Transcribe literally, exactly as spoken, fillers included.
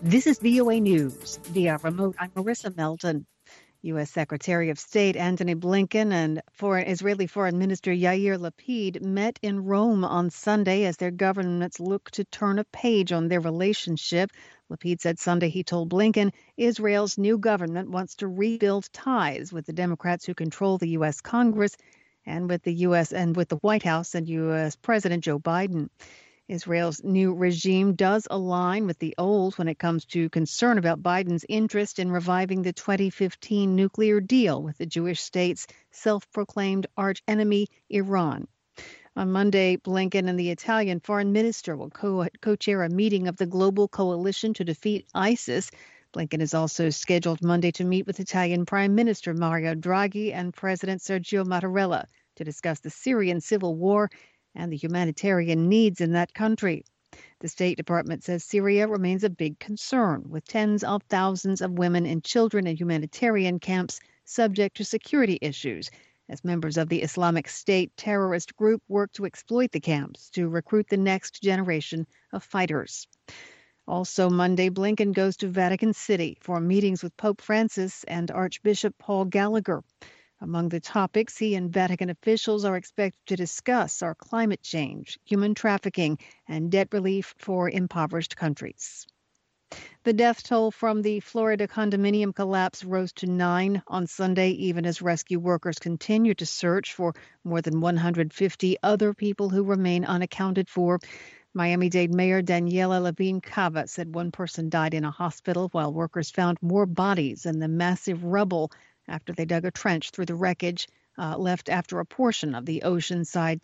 This is V O A News via remote. I'm Marissa Melton. U S. Secretary of State Antony Blinken and Foreign, Israeli Foreign Minister Yair Lapid met in Rome on Sunday as their governments look to turn a page on their relationship. Lapid said Sunday he told Blinken Israel's new government wants to rebuild ties with the Democrats who control the U S. Congress and with the U S and with the White House and U S. President Joe Biden. Israel's new regime does align with the old when it comes to concern about Biden's interest in reviving the twenty fifteen nuclear deal with the Jewish state's self-proclaimed archenemy, Iran. On Monday, Blinken and the Italian foreign minister will co- co-chair a meeting of the Global Coalition to Defeat ISIS. Blinken is also scheduled Monday to meet with Italian Prime Minister Mario Draghi and President Sergio Mattarella to discuss the Syrian civil war and the humanitarian needs in that country. The State Department says Syria remains a big concern, with tens of thousands of women and children in humanitarian camps subject to security issues, as members of the Islamic State terrorist group work to exploit the camps to recruit the next generation of fighters. Also Monday, Blinken goes to Vatican City for meetings with Pope Francis and Archbishop Paul Gallagher. Among the topics he and Vatican officials are expected to discuss are climate change, human trafficking, and debt relief for impoverished countries. The death toll from the Florida condominium collapse rose to nine on Sunday, even as rescue workers continue to search for more than one hundred fifty other people who remain unaccounted for. Miami-Dade Mayor Daniela Levine Cava said one person died in a hospital while workers found more bodies in the massive rubble after they dug a trench through the wreckage uh, left after a portion of the Oceanside